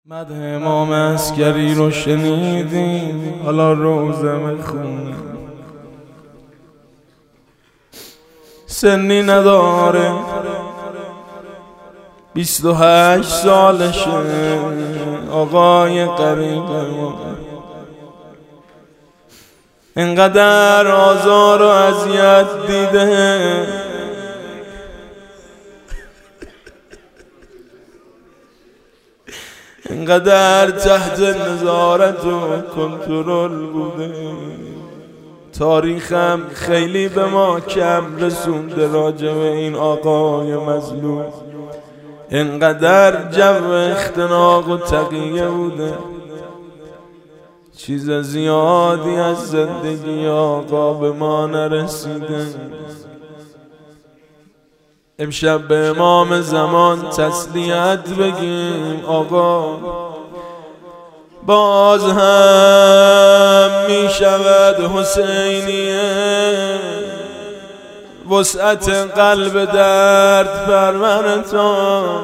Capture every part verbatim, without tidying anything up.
مدح امام عسکری رو شنیدیم، حالا روزه میخونیم. سنی نداره، بیست و هشت سالشه، آقای قریب ما اینقدر آزار و اذیت دیده، اینقدر تحت نظارت و کنترل بوده. تاریخم خیلی به ما کم رسونده راجع به این آقای مظلوم. اینقدر جو اختناق و تقیه بوده، چیز زیادی از زندگی آقا به ما نرسیده. امشب به امام زمان تسلیت بگیم. آقا باز هم می شود حسینیه، وسعت قلب درد پرورتان.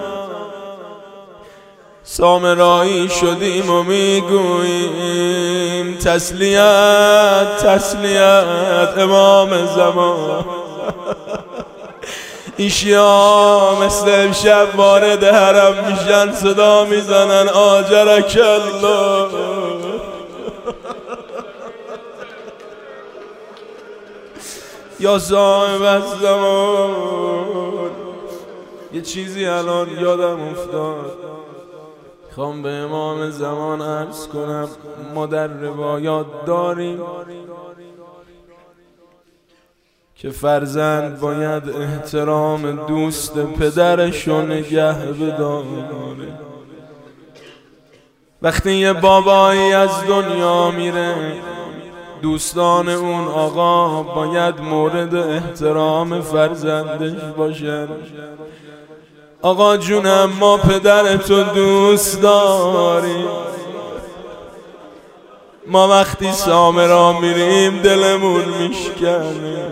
سامرایی شدیم و میگوییم تسلیت تسلیت امام زمان. ایشیا مثل امشب وارد حرم میشن، صدا میزنن آجرک الله. یا صاحب الزمان. یه چیزی الان یادم افتاد، خوام به امام زمان عرض کنم. ما در روایات داریم که فرزند باید احترام دوست پدرشو نگه بداره. وقتی یه بابایی از دنیا میره، دوستان اون آقا باید مورد احترام فرزندش باشن. آقا جونم، ما پدرتو دوست داریم. ما وقتی سامرا میریم دلمون میشکنه.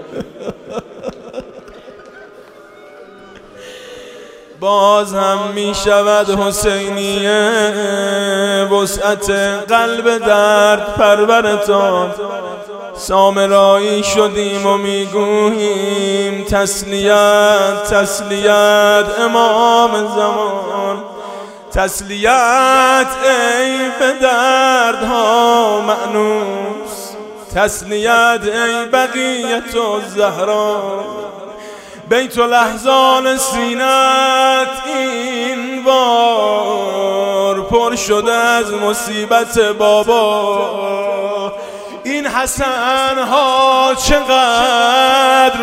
باز هم میشود حسینیه، وسعت قلب درد پرورتان. سامرایی شدیم و میگوییم تسلیت تسلیت امام زمان. تسلیت ای به دردها مأنوس، تسلیت ای بقیت الزهرا. بیت الاحزان سینت این بار پر شده از مصیبت بابا. این حسن ها چقدر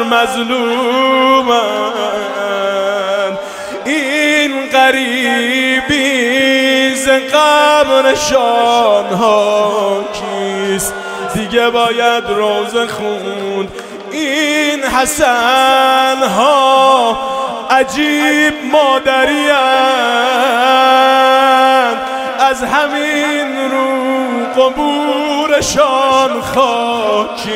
مظلومن، این غریبی ز قبرشان ها کیست؟ دیگه باید روزه خوند. این حسن ها عجیب مادری‌اند، از همین رو قبورشان خاکی.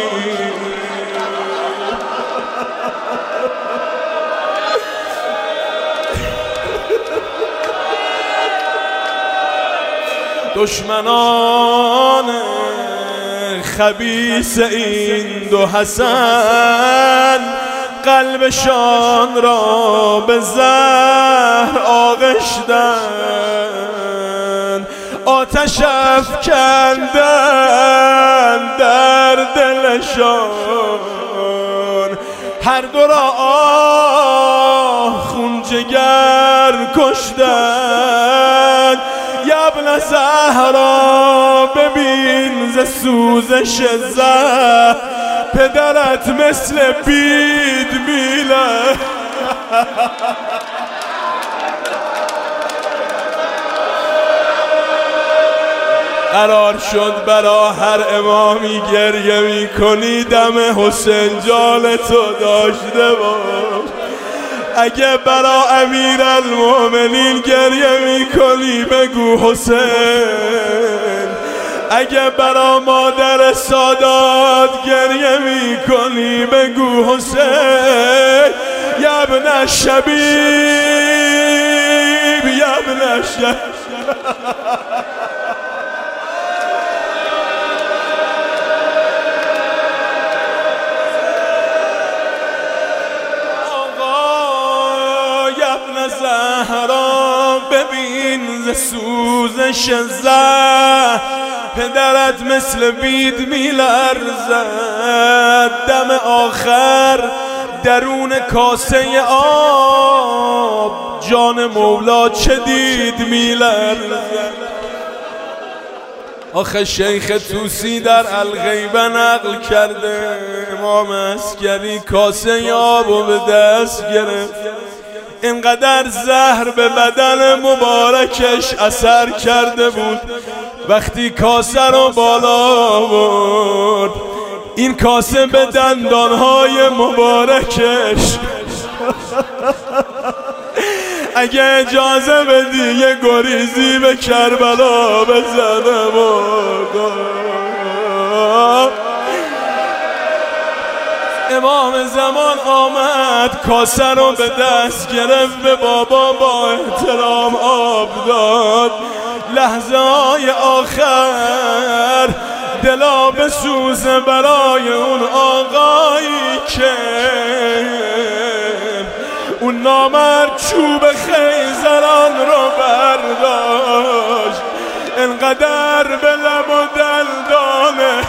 دشمنان خبیث این دو حسن قلبشان را به زهر آغشتند، آتش افکندند در دلشان. هر دو را آه خون جگر کشتند. ابن زهرا ببین ز سوزش زهر، پدرت مثل بید میله. قرار شد برا هر امامی گریه می کنی، دم حسین جان تو داشته باش. اگه برا امیر المؤمنین گریه می کنی بگو حسین. اگه برا مادر سادات گریه می کنی بگو حسین. یا ابن شبیب یا ابن شبیب زهرا ببین ز سوزش زهر پدرت مثل بید میلرزد دم آخر درون کاسه آب جان مولا چه دید میلرزد. آخه شیخ توسی در الغیبه نقل کرده امام عسکری کاسه آبو به دست گرفت، اینقدر زهر به بدن مبارکش اثر کرده بود وقتی کاسه رو بالا برد این کاسه به دندانهای مبارکش اگه اجازه بدی یه گریزی به کربلا بزنم امام زمان آمد کاسه رو به دست گرفت به بابا با احترام آب داد. لحظه های آخر دلا بسوزه برای اون آقایی که اون نامرد چوب خیزران رو برداشت انقدر به لب و دندانه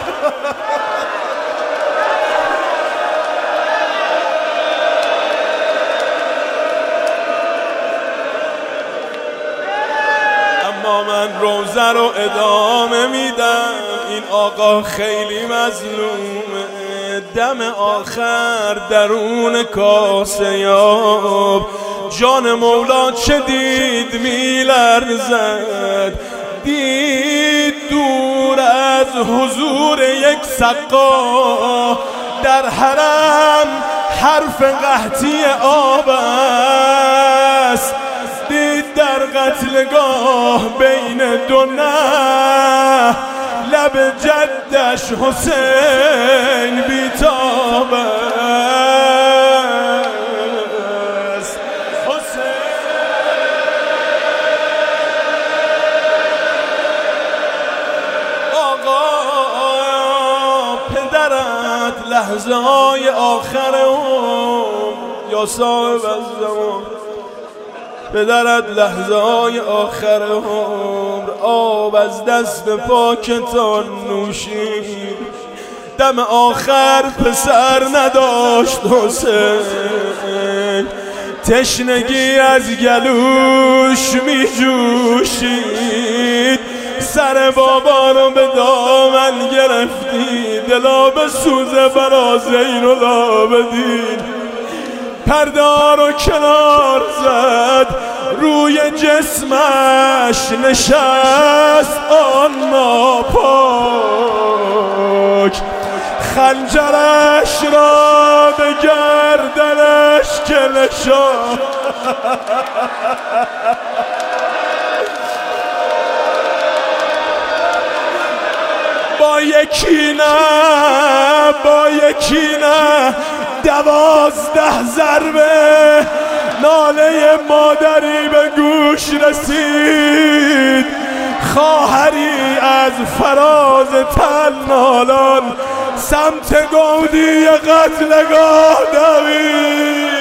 من روزه رو ادامه میدم. این آقا خیلی مظلومه، دم آخر درون کاسه آب جان مولا چه دید میلرزد، دید دور از حضور یک سقا در حرم حرف قحطی آب است، دید در قتلگاه بین دو نه لب جدش حسین بیتاب است. حسین آقا پدرت لحظه های آخر عمر یا صاحب الزمان پدرت لحظه های آخر عمر آب از دست پاکتان نوشید، دم آخر پسر نداشت حسین، تشنگی از گلوش می جوشید، سر بابا رو به دامن گرفتی دلا به سوزه برا زین العابدین، پرده رو کنار زد روی جسمش نشست آن ناپاک، خنجرش را به گردنش که نشان با یکی نه با یکی نه دوازده ضربه ناله مادری به گوش رسید، خواهری از فراز تل نالان سمت گودی قتلگاه دوید.